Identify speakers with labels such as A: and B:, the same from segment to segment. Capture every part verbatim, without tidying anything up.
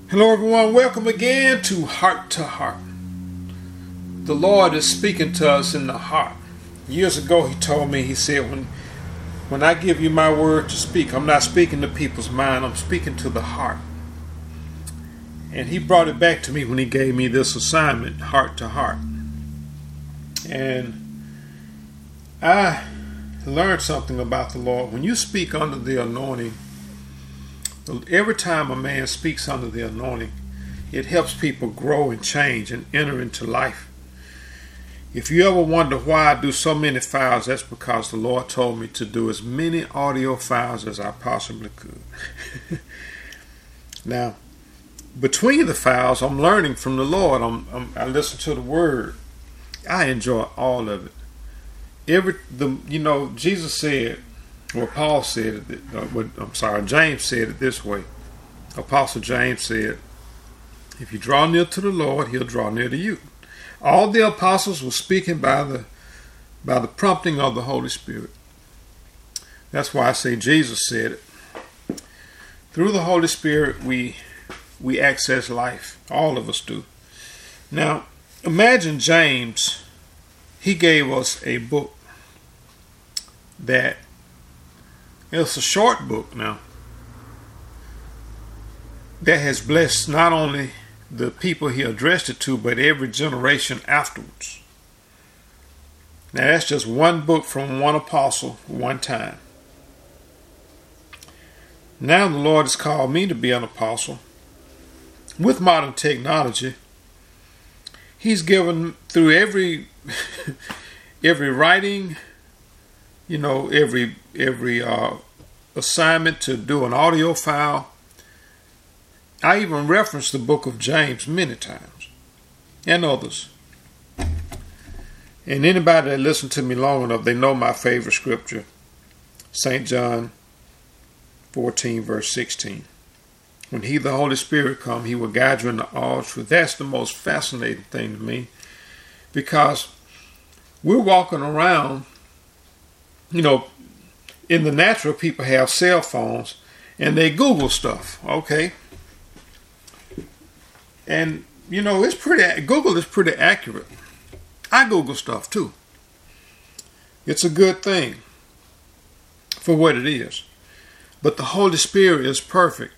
A: Hello everyone, welcome again to Heart to Heart. The Lord is speaking to us in the heart. Years ago he told me, he said, when when I give you my word to speak, I'm not speaking to people's mind, I'm speaking to the heart. And he brought it back to me when he gave me this assignment, Heart to Heart. And I learned something about the Lord. When you speak under the anointing, every time a man speaks under the anointing, it helps people grow and change and enter into life. If you ever wonder why I do so many files, that's because the Lord told me to do as many audio files as I possibly could. Now, between the files, I'm learning from the Lord. I'm, I'm, I listen to the Word. I enjoy all of it. Every the you know Jesus said. Well, Paul said it, uh, I'm sorry, James said it this way. Apostle James said, if you draw near to the Lord, he'll draw near to you. All the apostles were speaking by the by the prompting of the Holy Spirit. That's why I say Jesus said it. Through the Holy Spirit, we we access life. All of us do. Now, imagine James, he gave us a book that it's a short book now that has blessed not only the people he addressed it to, but every generation afterwards. Now that's just one book from one apostle, one time. Now the Lord has called me to be an apostle. With modern technology, he's given through every every writing, you know, every every uh, assignment to do an audio file. I even reference the book of James many times, and others. And anybody that listened to me long enough, they know my favorite scripture, Saint John fourteen, verse sixteen. When he, the Holy Spirit, come, he will guide you into all truth. That's the most fascinating thing to me, because we're walking around. You know, in the natural, people have cell phones and they Google stuff, okay? And, you know, it's pretty, Google is pretty accurate. I Google stuff too. It's a good thing for what it is. But the Holy Spirit is perfect.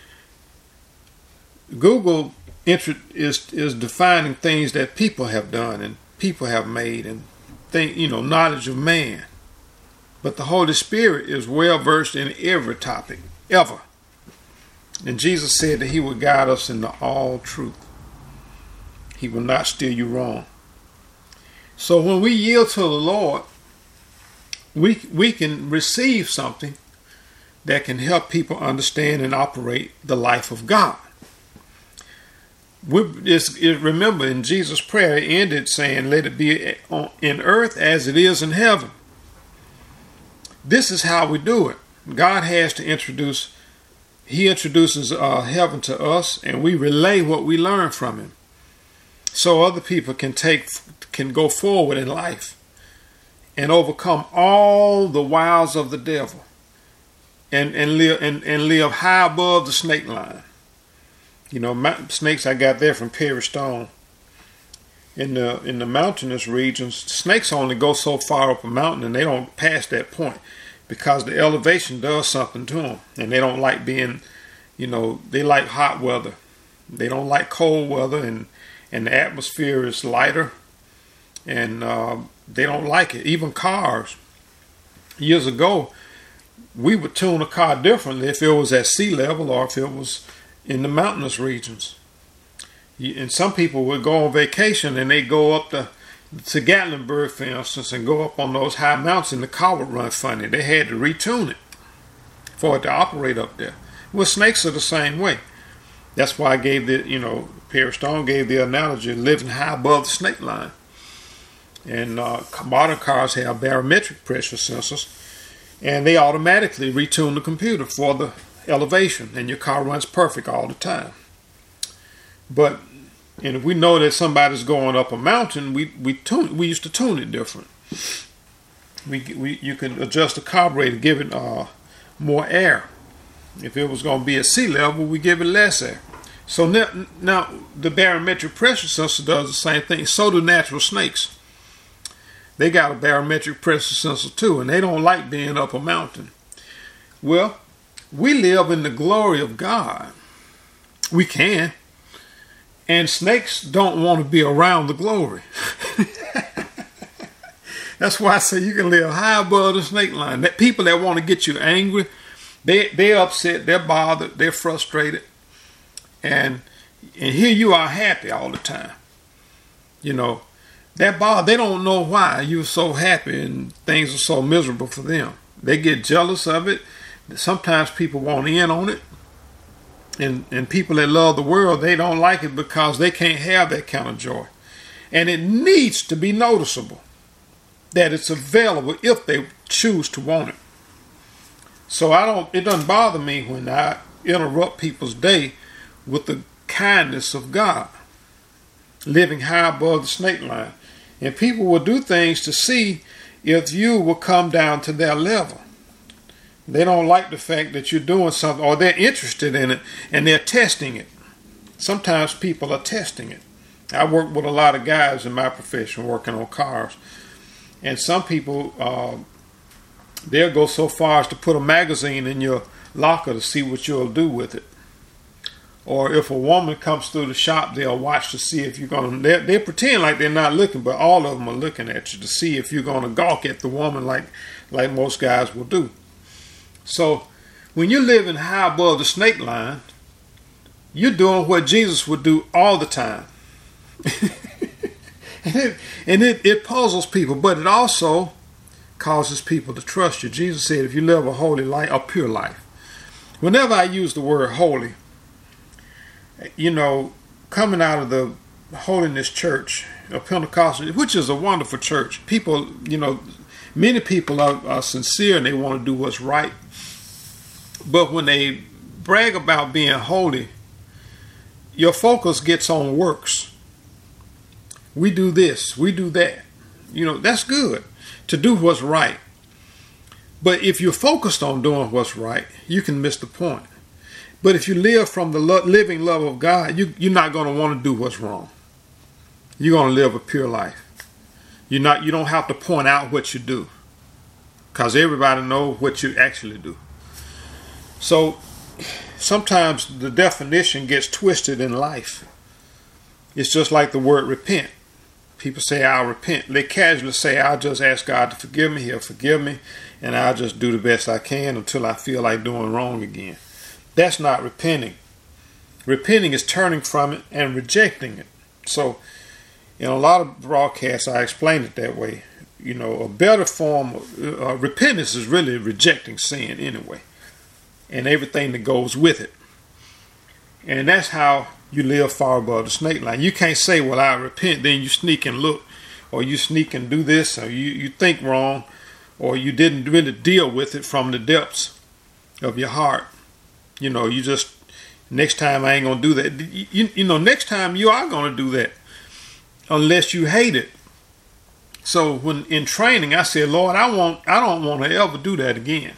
A: Google is, is defining things that people have done and people have made and, think, you know, knowledge of man. But the Holy Spirit is well versed in every topic, ever. And Jesus said that he will guide us into all truth. He will not steer you wrong. So when we yield to the Lord, we, we can receive something that can help people understand and operate the life of God. We, it's, it, remember, in Jesus' prayer, it ended saying, let it be on, in earth as it is in heaven. This is how we do it. God has to introduce, he introduces uh, heaven to us, and we relay what we learn from him. So other people can take, can go forward in life and overcome all the wiles of the devil and, and, live, and, and live high above the snake line. You know, my, snakes I got there from Perry Stone. In the in the mountainous regions, snakes only go so far up a mountain and they don't pass that point because the elevation does something to them, and they don't like being, you know, they like hot weather. They don't like cold weather, and and the atmosphere is lighter, and uh, they don't like it. Even cars. Years ago, we would tune a car differently if it was at sea level or if it was in the mountainous regions. And some people would go on vacation and they go up to, to Gatlinburg, for instance, and go up on those high mountains, and the car would run funny. They had to retune it for it to operate up there. Well, snakes are the same way. That's why I gave the, you know, Perry Stone gave the analogy of living high above the snake line. And uh, modern cars have barometric pressure sensors, and they automatically retune the computer for the elevation, and your car runs perfect all the time. But and if we know that somebody's going up a mountain, we we tune we used to tune it different. We we you can adjust the carburetor, give it uh, more air. If it was going to be at sea level, we give it less air. So now, now the barometric pressure sensor does the same thing. So do natural snakes. They got a barometric pressure sensor too, and they don't like being up a mountain. Well, we live in the glory of God. We can. And snakes don't want to be around the glory. That's why I say you can live high above the snake line. That people that want to get you angry, they, they're upset, they're bothered, they're frustrated. And and here you are happy all the time. You know, that bother, they don't know why you're so happy and things are so miserable for them. They get jealous of it. Sometimes people want in on it. And, and people that love the world, they don't like it because they can't have that kind of joy. And it needs to be noticeable that it's available if they choose to want it. So I don't, it doesn't bother me when I interrupt people's day with the kindness of God, living high above the snake line. And people will do things to see if you will come down to their level. They don't like the fact that you're doing something, or they're interested in it and they're testing it. Sometimes people are testing it. I work with a lot of guys in my profession working on cars. And some people, uh, they'll go so far as to put a magazine in your locker to see what you'll do with it. Or if a woman comes through the shop, they'll watch to see if you're going to, they pretend like they're not looking, but all of them are looking at you to see if you're going to gawk at the woman like, like most guys will do. So when you're living high above the snake line, you're doing what Jesus would do all the time. and it, and it, it puzzles people, but it also causes people to trust you. Jesus said, if you live a holy life, a pure life. Whenever I use the word holy, you know, coming out of the Holiness Church, a Pentecostal, which is a wonderful church. People, you know, many people are, are sincere and they want to do what's right. But when they brag about being holy, your focus gets on works. We do this, we do that. You know, that's good to do what's right. But if you're focused on doing what's right, you can miss the point. But if you live from the lo- living love of God, you, you're not going to want to do what's wrong. You're going to live a pure life. You're not. You don't have to point out what you do, because everybody knows what you actually do. So sometimes the definition gets twisted in life. It's just like the word repent. People say, I'll repent. They casually say, I'll just ask God to forgive me. He'll forgive me. And I'll just do the best I can until I feel like doing wrong again. That's not repenting. Repenting is turning from it and rejecting it. So in a lot of broadcasts, I explain it that way. You know, a better form of uh, repentance is really rejecting sin anyway, and everything that goes with it. And that's how you live far above the snake line. You can't say, well, I repent, then you sneak and look, or you sneak and do this, or you, you think wrong, or you didn't really deal with it from the depths of your heart. You know, you just, next time I ain't going to do that. You, you know, next time you are going to do that, unless you hate it. So when in training, I said, Lord, I want, I don't want to ever do that again.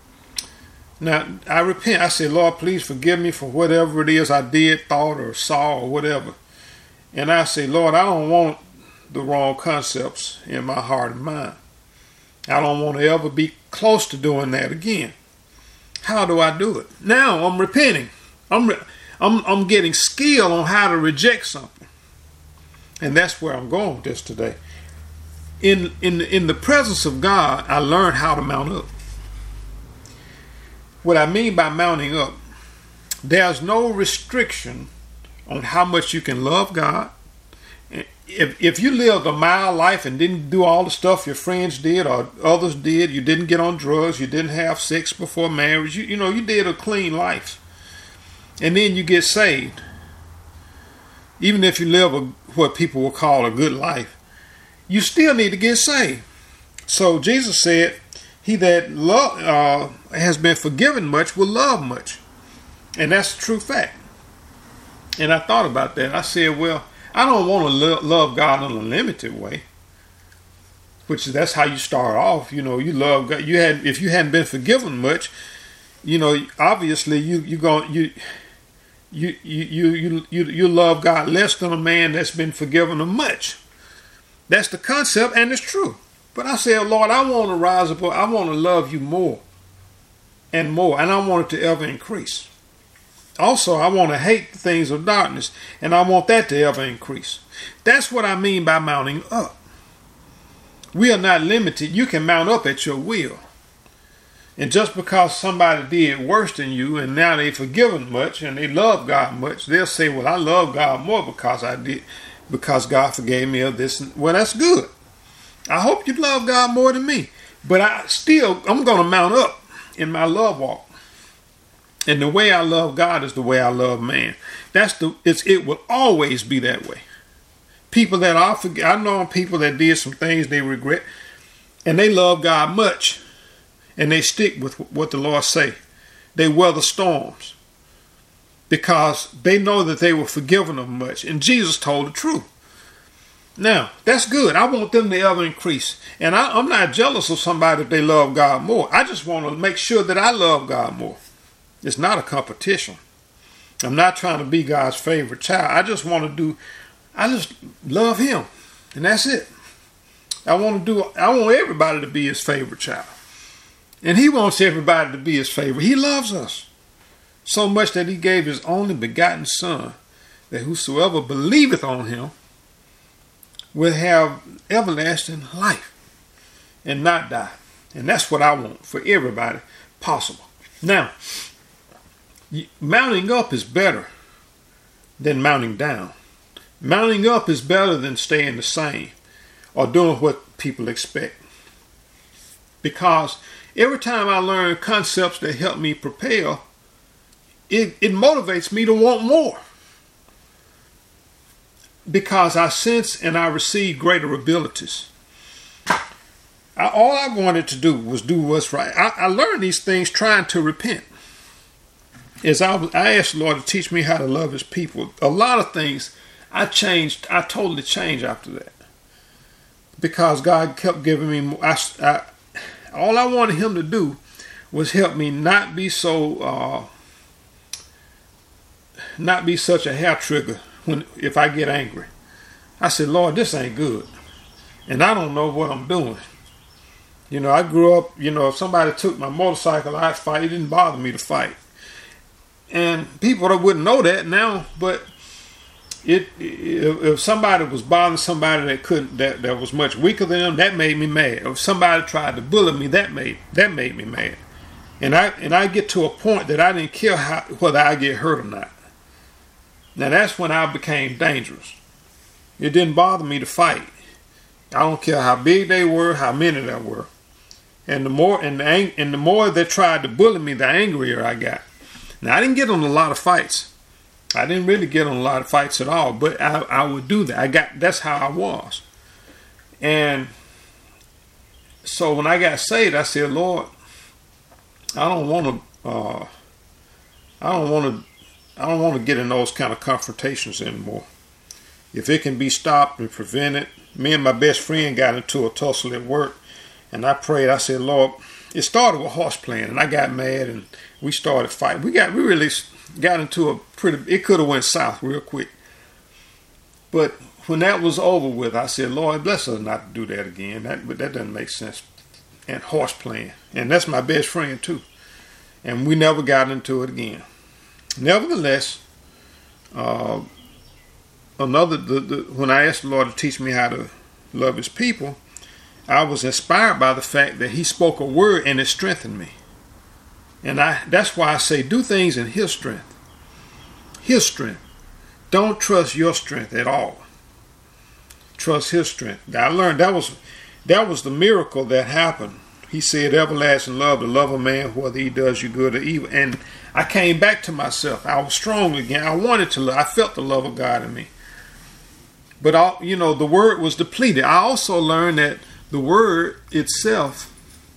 A: Now, I repent. I said, Lord, please forgive me for whatever it is I did, thought, or saw, or whatever. And I say, Lord, I don't want the wrong concepts in my heart and mind. I don't want to ever be close to doing that again. How do I do it? Now I'm repenting. I'm, re- I'm, I'm getting skill on how to reject something. And that's where I'm going with this today. In, in, in the presence of God, I learned how to mount up. What I mean by mounting up, there's no restriction on how much you can love God. If if you lived a mild life and didn't do all the stuff your friends did or others did, you didn't get on drugs, you didn't have sex before marriage, you, you know, you did a clean life. And then you get saved. Even if you live a, what people will call a good life, you still need to get saved. So Jesus said, he that love, uh, has been forgiven much will love much. And that's a true fact. And I thought about that. I said, well, I don't want to lo- love God in a limited way. Which that's how you start off. You know, you love God. You had, if you hadn't been forgiven much, you know, obviously you you going you you you you you you, you love God less than a man that's been forgiven of much. That's the concept, and it's true. But I said, Lord, I want to rise up. I want to love you more and more, and I want it to ever increase. Also, I want to hate the things of darkness, and I want that to ever increase. That's what I mean by mounting up. We are not limited. You can mount up at your will. And just because somebody did worse than you and now they've forgiven much and they love God much, they'll say, well, I love God more because I did, because God forgave me of this. Well, that's good. I hope you love God more than me. But I still, I'm going to mount up in my love walk. And the way I love God is the way I love man. That's the, it's, it will always be that way. People that I forget, I know people that did some things they regret, and they love God much. And they stick with what the Lord say. They weather storms because they know that they were forgiven of much. And Jesus told the truth. Now, that's good. I want them to ever increase. And I, I'm not jealous of somebody if they love God more. I just want to make sure that I love God more. It's not a competition. I'm not trying to be God's favorite child. I just want to do, I just love him. And that's it. I want to do, I want everybody to be his favorite child. And he wants everybody to be his favorite. He loves us so much that he gave his only begotten son, that whosoever believeth on him will have everlasting life and not die. And that's what I want for everybody possible. Now, mounting up is better than mounting down. Mounting up is better than staying the same or doing what people expect. Because every time I learn concepts that help me propel, it, it motivates me to want more. Because I sense and I receive greater abilities. I, all I wanted to do was do what's right. I, I learned these things trying to repent. As I, I asked the Lord to teach me how to love his people. A lot of things I changed, I totally changed after that. Because God kept giving me more. I, I, all I wanted him to do was help me not be so, uh, not be such a hair trigger when if I get angry. I said, Lord, this ain't good. And I don't know what I'm doing. You know, I grew up, you know, if somebody took my motorcycle, I'd fight. It didn't bother me to fight. And people that wouldn't know that now, but it if, if somebody was bothering somebody that couldn't, that, that was much weaker than them, that made me mad. If somebody tried to bully me, that made that made me mad. And I and I get to a point that I didn't care how, whether I get hurt or not. Now that's when I became dangerous. It didn't bother me to fight. I don't care how big they were, how many there were. And the more and the, and the more they tried to bully me, the angrier I got. Now I didn't get on a lot of fights. I didn't really get on a lot of fights at all, but I, I would do that. I got that's how I was. And so when I got saved, I said, Lord, I don't want to. Uh, I don't want to. I don't want to get in those kind of confrontations anymore. If it can be stopped and prevented. Me and my best friend got into a tussle at work, and I prayed. I said, Lord, it started with horse playing, and I got mad, and we started fighting. We got we really got into a pretty. It could have went south real quick. But when that was over with, I said, Lord, bless us not to do that again. That but that doesn't make sense. And horse playing, and that's my best friend too, and we never got into it again. Nevertheless, uh, another the, the, when I asked the Lord to teach me how to love his people, I was inspired by the fact that he spoke a word and it strengthened me. And I that's why I say do things in his strength. His strength. Don't trust your strength at all. Trust his strength. I learned that was that was the miracle that happened. He said, everlasting love, the love of man, whether he does you good or evil. And I came back to myself. I was strong again. I wanted to love. I felt the love of God in me. But, all, you know, the word was depleted. I also learned that the word itself,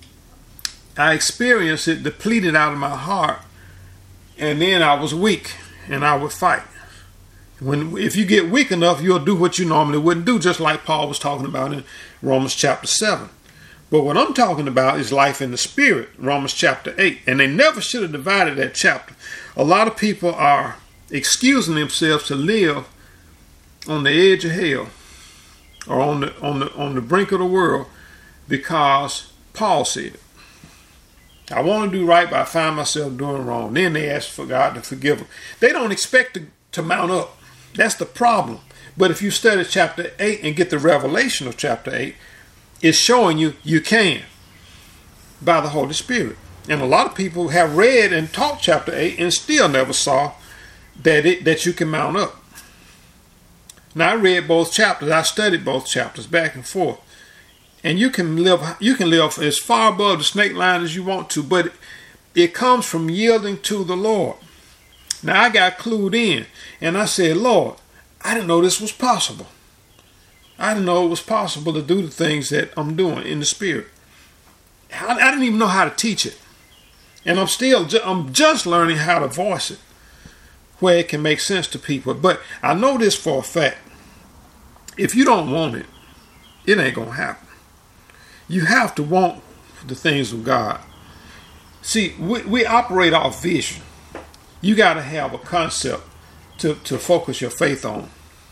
A: I experienced it depleted out of my heart. And then I was weak and I would fight. When if you get weak enough, you'll do what you normally wouldn't do, just like Paul was talking about in Romans chapter seven. But what I'm talking about is life in the spirit, Romans chapter eight. And they never should have divided that chapter. A lot of people are excusing themselves to live on the edge of hell or on the on the on the brink of the world because Paul said it. I want to do right, but I find myself doing wrong. Then they ask for God to forgive them. They don't expect to, to mount up. That's the problem. But if you study chapter eight and get the revelation of chapter eight, it's showing you you can by the Holy Spirit. And a lot of people have read and taught chapter eight and still never saw that it that you can mount up. Now I read both chapters. I studied both chapters back and forth. And you can live you can live as far above the snake line as you want to, but it, it comes from yielding to the Lord. Now I got clued in and I said, Lord, I didn't know this was possible. I didn't know it was possible to do the things that I'm doing in the Spirit. I, I didn't even know how to teach it. And I'm still, ju- I'm just learning how to voice it where it can make sense to people. But I know this for a fact. If you don't want it, it ain't going to happen. You have to want the things of God. See, we, we operate off vision. You got to have a concept to, to focus your faith on.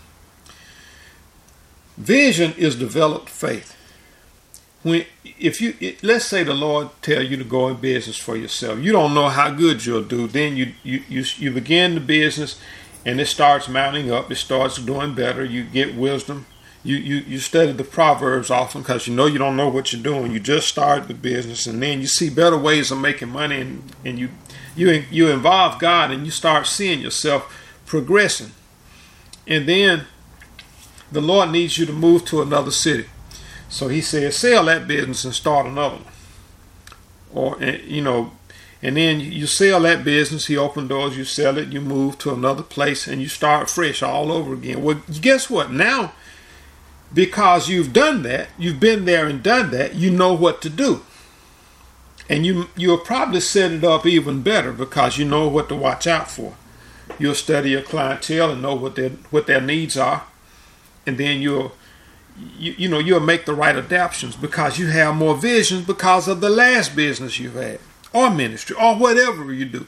A: Vision is developed faith. When, if you, it, let's say the Lord tell you to go in business for yourself, you don't know how good you'll do. Then you, you, you, you begin the business and it starts mounting up. It starts doing better. You get wisdom. You, you, you study the Proverbs often because you know you don't know what you're doing. You just started the business and then you see better ways of making money and, and you, you, you involve God and you start seeing yourself progressing. And then the Lord needs you to move to another city. So he says, sell that business and start another one. Or, you know, and then you sell that business, he opened doors, you sell it, you move to another place and you start fresh all over again. Well, guess what? Now, because you've done that, you've been there and done that, you know what to do. And you, you'll probably set it up even better because you know what to watch out for. You'll study your clientele and know what their, what their needs are. And then you'll, you, you know, you'll make the right adaptations because you have more visions because of the last business you've had or ministry or whatever you do.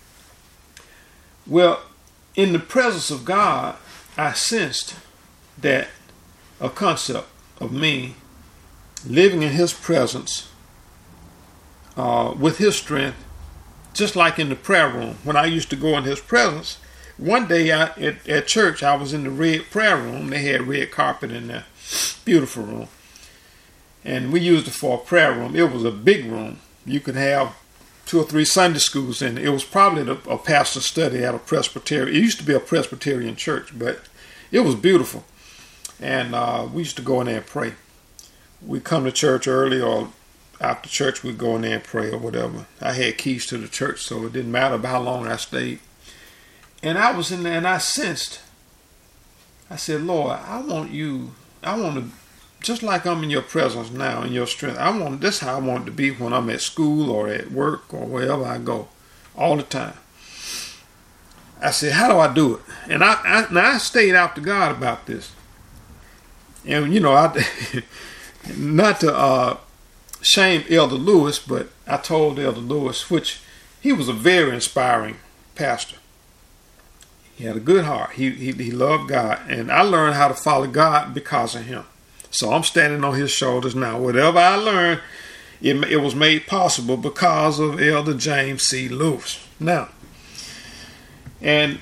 A: Well, in the presence of God, I sensed that a concept of me living in his presence uh, with his strength, just like in the prayer room. When I used to go in his presence, one day I, at, at church, I was in the red prayer room. They had red carpet in there. Beautiful room. And we used it for a prayer room. It was a big room. You could have two or three Sunday schools in it. It was probably a, a pastor's study at a Presbyterian. It used to be a Presbyterian church, but it was beautiful. And uh, we used to go in there and pray. We'd come to church early or after church we'd go in there and pray or whatever. I had keys to the church, so it didn't matter about how long I stayed. And I was in there and I sensed, I said, Lord, I want you, I want to, just like I'm in your presence now, in your strength, I want, this is how I want it to be when I'm at school or at work or wherever I go, all the time. I said, how do I do it? And I, I, now I stayed out to God about this. And, you know, I, not to uh, shame Elder Lewis, but I told Elder Lewis, which he was a very inspiring pastor. He had a good heart. He, he, he loved God. And I learned how to follow God because of him. So I'm standing on his shoulders now. Whatever I learned, it, it was made possible because of Elder James C. Lewis. Now, and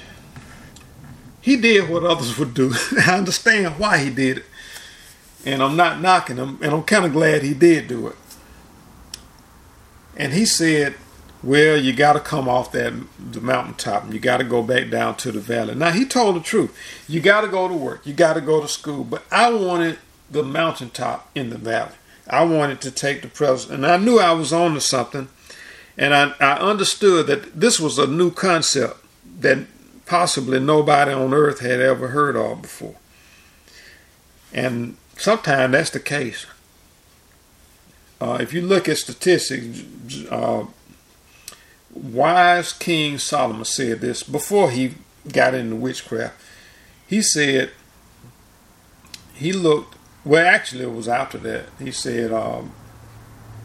A: he did what others would do. I understand why he did it. And I'm not knocking him. And I'm kind of glad he did do it. And he said, well, you got to come off that the mountaintop and you got to go back down to the valley. Now, he told the truth. You got to go to work. You got to go to school. But I wanted the mountaintop in the valley. I wanted to take the presence. And I knew I was on to something. And I, I understood that this was a new concept that possibly nobody on earth had ever heard of before. And sometimes that's the case. Uh, if you look at statistics, uh, wise King Solomon said this before he got into witchcraft. He said, he looked, well actually it was after that. He said, um,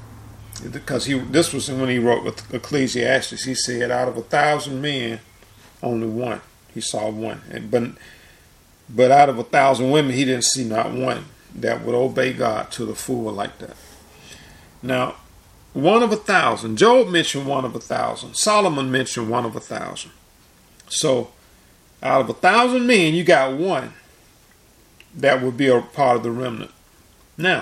A: because he this was when he wrote with Ecclesiastes, he said out of a thousand men, only one. He saw one. And, but, but out of a thousand women, he didn't see not one that would obey God to the full like that. Now, one of a thousand. Job mentioned one of a thousand. Solomon mentioned one of a thousand. So, out of a thousand men, you got one that would be a part of the remnant. Now,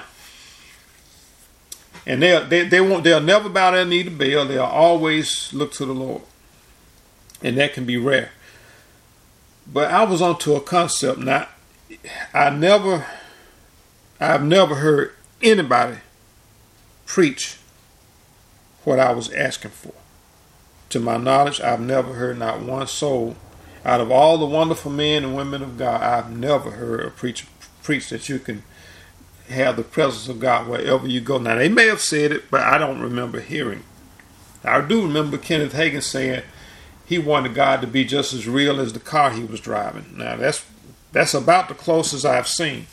A: and they they they won't they'll never bow their knee to Baal. They'll always look to the Lord, and that can be rare. But I was onto a concept. Now, I never, I've never heard anybody preach what I was asking for. To my knowledge, I've never heard not one soul. Out of all the wonderful men and women of God, I've never heard a preacher preach that you can have the presence of God wherever you go. Now, they may have said it, but I don't remember hearing. I do remember Kenneth Hagin saying he wanted God to be just as real as the car he was driving. Now, that's that's about the closest I've seen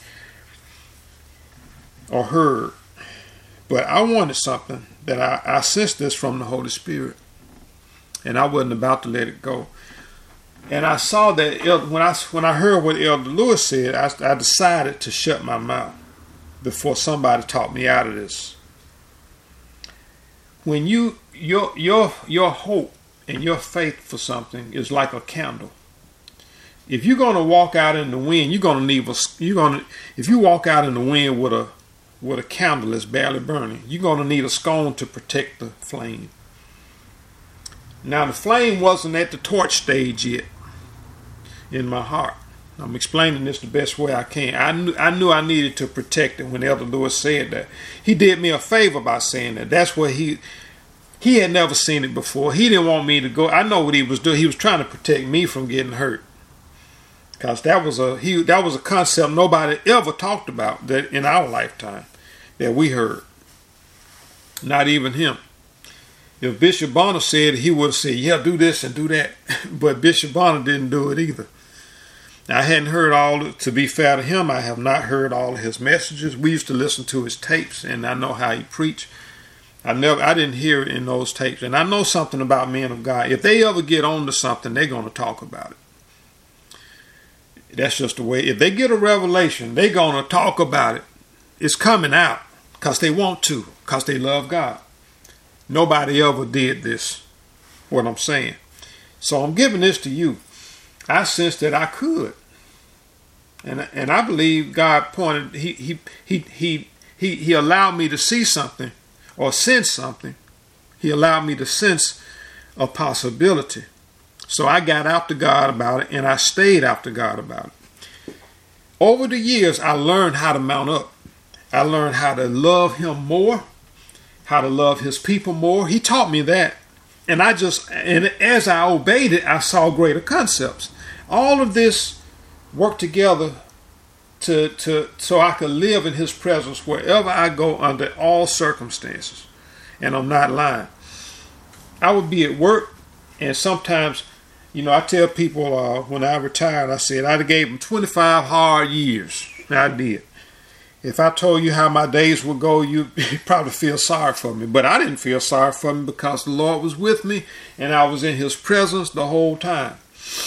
A: or heard. But I wanted something that I, I sensed this from the Holy Spirit, and I wasn't about to let it go. And I saw that when I when I heard what Elder Lewis said, I, I decided to shut my mouth before somebody talked me out of this. When you your your your hope and your faith for something is like a candle. If you're gonna walk out in the wind, you're gonna need a you're gonna if you walk out in the wind with a with a candle that's barely burning, you're gonna need a scone to protect the flame. Now, the flame wasn't at the torch stage yet in my heart. I'm explaining this the best way I can. I knew I knew I needed to protect it when Elder Lewis said that. He did me a favor by saying that. That's where he he had never seen it before. He didn't want me to go. I know what he was doing. He was trying to protect me from getting hurt. Because that was a he that was a concept nobody ever talked about that in our lifetime that we heard. Not even him. If Bishop Bonner said, he would have said, yeah, do this and do that. But Bishop Bonner didn't do it either. I hadn't heard all, to be fair to him, I have not heard all of his messages. We used to listen to his tapes, and I know how he preached. I never, I didn't hear it in those tapes. And I know something about men of God. If they ever get on to something, they're going to talk about it. That's just the way. If they get a revelation, they're going to talk about it. It's coming out because they want to, because they love God. Nobody ever did this, what I'm saying. So I'm giving this to you. I sensed that I could. And and I believe God pointed, he he he he he, he allowed me to see something or sense something. He allowed me to sense a possibility. So I got after God about it, and I stayed after God about it. Over the years, I learned how to mount up. I learned how to love him more, how to love his people more. He taught me that. And I just, and as I obeyed it, I saw greater concepts. All of this worked together to, to, so I could live in his presence wherever I go under all circumstances. And I'm not lying. I would be at work, and sometimes, you know, I tell people uh, when I retired, I said I gave them twenty-five hard years. I did. If I told you how my days would go, you'd probably feel sorry for me. But I didn't feel sorry for me because the Lord was with me and I was in his presence the whole time.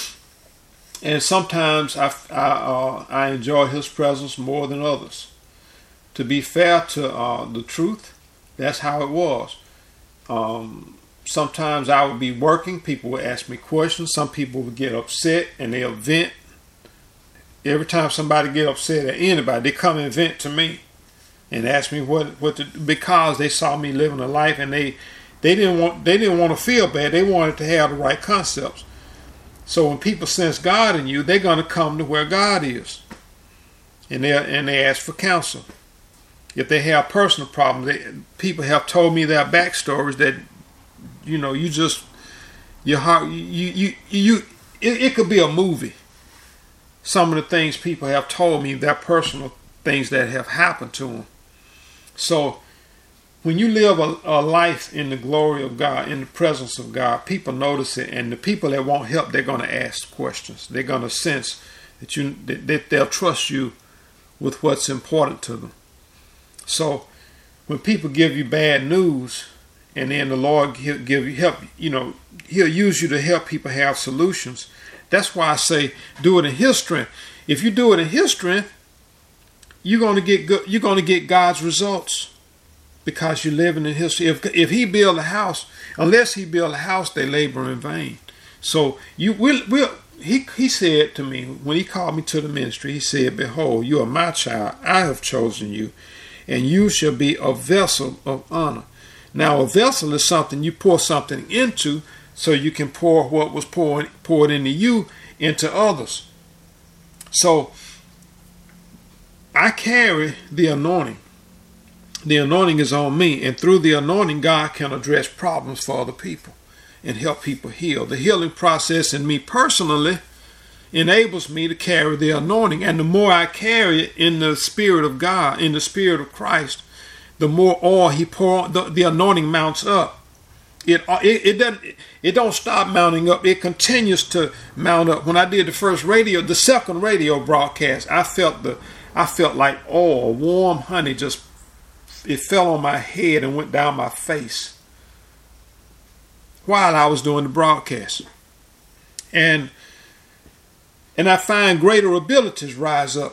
A: And sometimes I, I, uh, I enjoy his presence more than others. To be fair to uh, the truth, that's how it was. Um, sometimes I would be working. People would ask me questions. Some people would get upset and they'll vent. Every time somebody get upset at anybody, they come and vent to me and ask me what what to, because they saw me living a life and they they didn't want they didn't want to feel bad. They wanted to have the right concepts. So when people sense God in you, they're going to come to where God is, and they and they ask for counsel. If they have personal problems, they, people have told me their backstories that, you know, you just your heart you you you it, it could be a movie. Some of the things people have told me, their personal things that have happened to them. So when you live a, a life in the glory of God, in the presence of God, people notice it. And the people that want help, they're going to ask questions. They're going to sense that you that, that they'll trust you with what's important to them. So when people give you bad news and then the Lord he'll give you help. You know, He'll use you to help people have solutions. That's why I say do it in His strength. If you do it in His strength, you're going to get good. You're going to get God's results because you're living in His. If if He build a house, unless He build a house, they labor in vain. So you will will. He he said to me when He called me to the ministry, He said, "Behold, you are my child. I have chosen you, and you shall be a vessel of honor." Now, a vessel is something you pour something into, so you can pour what was poured poured into you into others. So I carry the anointing. The anointing is on me, and through the anointing, God can address problems for other people and help people heal. The healing process in me personally enables me to carry the anointing. And the more I carry it in the Spirit of God, in the Spirit of Christ, the more oil He pour, the, the anointing mounts up. It, it it doesn't it don't stop mounting up. It continues to mount up. When I did the first radio, the second radio broadcast, I felt the I felt like oil, warm honey, just it fell on my head and went down my face while I was doing the broadcast. And and I find greater abilities rise up.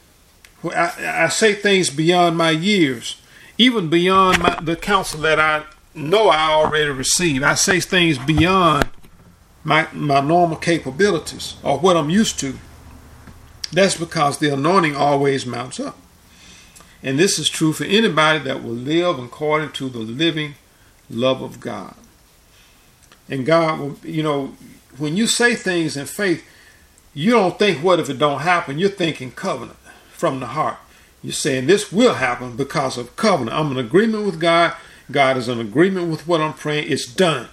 A: I, I say things beyond my years, even beyond my, the counsel that I know I already received. I say things beyond my my normal capabilities or what I'm used to. That's because the anointing always mounts up. And this is true for anybody that will live according to the living love of God. And God will, you know, when you say things in faith, you don't think, what if it don't happen? You're thinking covenant from the heart. You're saying this will happen because of covenant. I'm in agreement with God. God is in agreement with what I'm praying. It's done.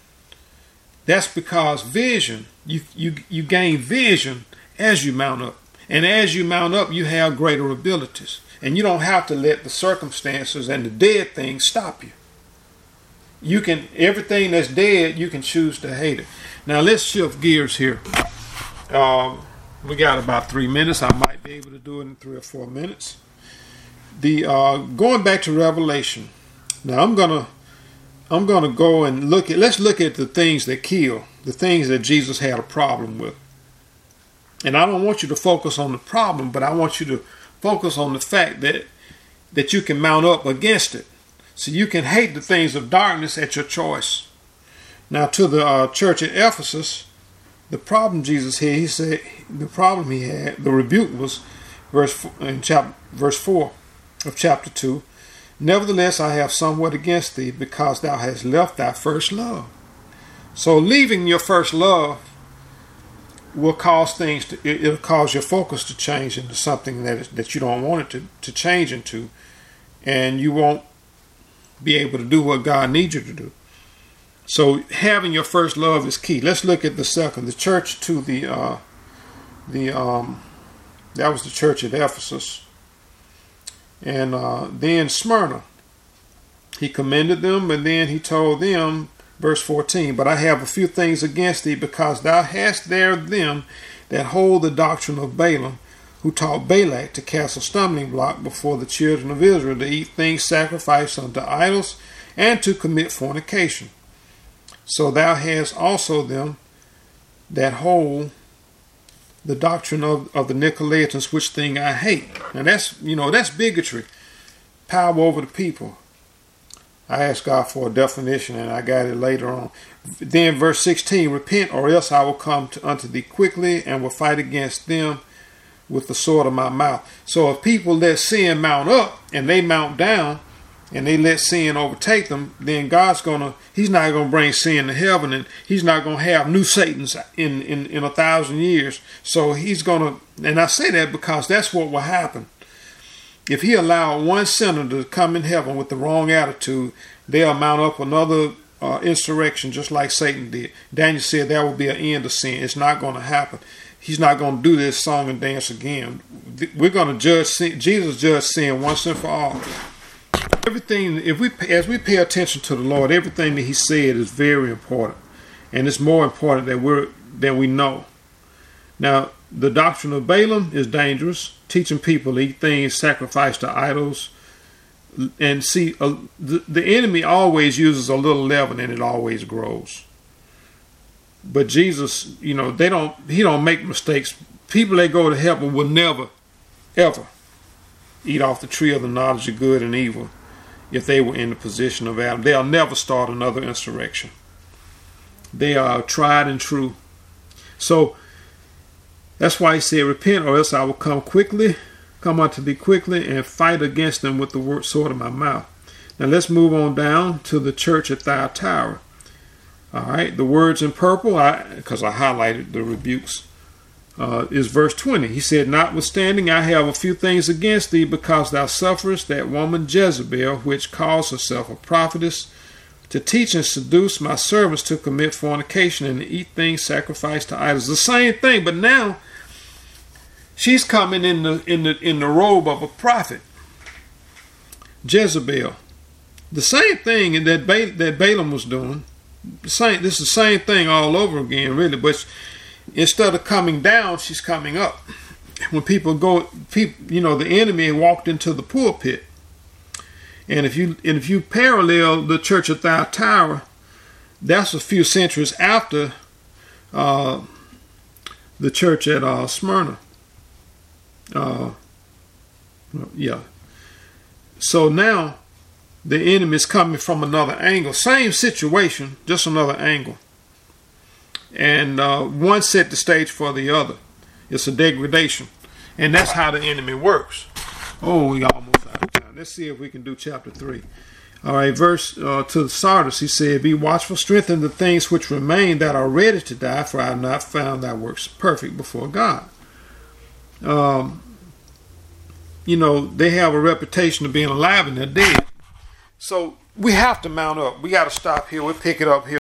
A: That's because vision, you, you, you gain vision as you mount up. And as you mount up, you have greater abilities. And you don't have to let the circumstances and the dead things stop you. You can, everything that's dead, you can choose to hate it. Now let's shift gears here. Um, we got about three minutes. I might be able to do it in three or four minutes. The uh, going back to Revelation. Now I'm gonna I'm gonna go and look at. Let's look at the things that kill, the things that Jesus had a problem with. And I don't want you to focus on the problem, but I want you to focus on the fact that that you can mount up against it. So you can hate the things of darkness at your choice. Now to the uh, church at Ephesus, the problem Jesus had, he said, the problem he had, the rebuke was verse in chapter verse four of chapter two. Nevertheless, I have somewhat against thee, because thou hast left thy first love. So leaving your first love will cause things to, it, it'll cause your focus to change into something that is, that you don't want it to, to change into, and you won't be able to do what God needs you to do. So having your first love is key. Let's look at the second. The church to the uh, the um, that was the church at Ephesus, and uh, then Smyrna. He commended them, and then he told them, verse fourteen, but I have a few things against thee, because thou hast there them that hold the doctrine of Balaam, who taught Balak to cast a stumbling block before the children of Israel, to eat things sacrificed unto idols, and to commit fornication. So thou hast also them that hold the doctrine of, of the Nicolaitans, which thing I hate. And that's, you know, that's bigotry. Power over the people. I asked God for a definition, and I got it later on. Then verse sixteen, repent, or else I will come to, unto thee quickly, and will fight against them with the sword of my mouth. So if people let sin mount up, and they mount down, and they let sin overtake them, then God's gonna, he's not gonna bring sin to heaven, and he's not gonna have new Satans in, in, in a thousand years. So he's gonna, and I say that because that's what will happen. If he allowed one sinner to come in heaven with the wrong attitude, they'll mount up another uh, insurrection just like Satan did. Daniel said there will be an end of sin. It's not going to happen. He's not going to do this song and dance again. We're going to judge sin. Jesus judged sin once and for all. Everything, if we, as we pay attention to the Lord, everything that he said is very important. And it's more important than, we're, than we know. Now, the doctrine of Balaam is dangerous, teaching people to eat things sacrificed to idols, And see, uh, the, the enemy always uses a little leaven and it always grows. But Jesus, you know, they don't, he don't make mistakes. People that go to heaven will never, ever eat off the tree of the knowledge of good and evil if they were in the position of Adam. They'll never start another insurrection. They are tried and true. So that's why he said, repent, or else I will come quickly, come unto thee quickly, and fight against them with the word sword of my mouth. Now let's move on down to the church at Thyatira. All right, the words in purple, I because I highlighted the rebukes, uh, is verse twenty. He said, notwithstanding, I have a few things against thee, because thou sufferest that woman Jezebel, which calls herself a prophetess, to teach and seduce my servants to commit fornication and to eat things sacrificed to idols. The same thing, but now she's coming in the in the in the robe of a prophet. Jezebel, the same thing that ba- that Balaam was doing. The same. This is the same thing all over again, really. But instead of coming down, she's coming up. When people go, people, you know, the enemy walked into the pulpit. And if you and if you parallel the church of Thyatira, that's a few centuries after uh, the church at uh, Smyrna. Uh, yeah. So now the enemy is coming from another angle. Same situation, just another angle. And uh, one set the stage for the other. It's a degradation. And that's how the enemy works. Oh, we almost out of time. Let's see if we can do chapter three. All right, verse uh, to the Sardis, he said, be watchful, strengthen the things which remain that are ready to die, for I have not found thy works perfect before God. Um, you know, they have a reputation of being alive and they're dead. So we have to mount up. We got to stop here. We'll pick it up here.